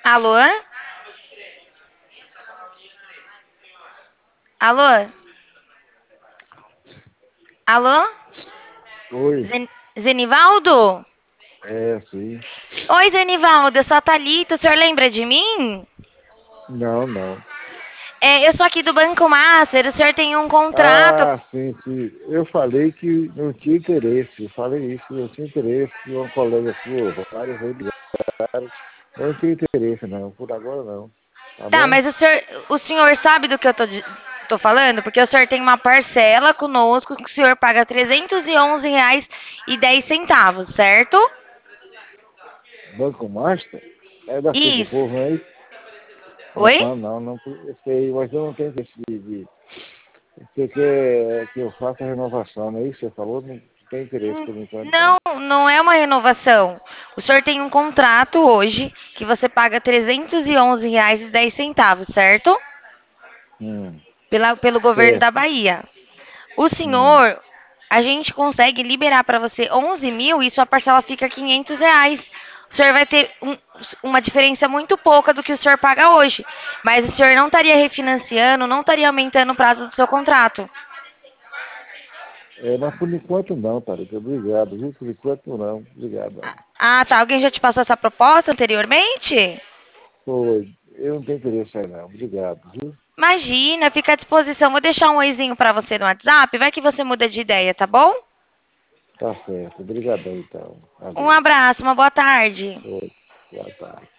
Alô? Alô? Alô? Oi, Zenivaldo? sim. Oi, Zenivaldo, eu sou a Thalita, o senhor lembra de mim? Não, não. Eu sou aqui do Banco Master, o senhor tem um contrato. Ah, sim, sim. Eu falei que não tinha interesse. Eu falei isso, não tinha interesse. Uma colega sua, vários aí ligaram. Eu não tinha interesse, não. Por agora, não. Tá Tá, bom? mas o senhor sabe do que eu tô falando? Porque o senhor tem uma parcela conosco que o senhor paga R$ 311,10, certo? Banco Master? É daqui do Isso. povo, não é isso? Oi? Não, não, não. Eu sei, mas eu não tenho interesse Você quer que eu faça a renovação, não é isso? Você falou? Não tem interesse por enquanto, Não, não. não é uma renovação. O senhor tem um contrato hoje que você paga R$ 311,10, certo? Hum, Pelo governo da certo. Bahia. O Hum. senhor, a gente consegue liberar para você 11 mil e sua parcela fica R$ 500. O senhor vai ter uma diferença muito pouca do que o senhor paga hoje. Mas o senhor não estaria refinanciando, não estaria aumentando o prazo do seu contrato. Mas por enquanto não, Tarek. Obrigado, viu? Por enquanto não. Obrigado. Não. Ah, tá. Alguém já te passou essa proposta anteriormente? Foi. Eu não tenho interesse aí, não. Obrigado, viu? Imagina, fica à disposição. Vou deixar um oizinho para você no WhatsApp. Vai que você muda de ideia, tá bom? Tá certo. Obrigadão, então. Um Valeu. abraço, uma boa tarde. Foi. Boa tarde.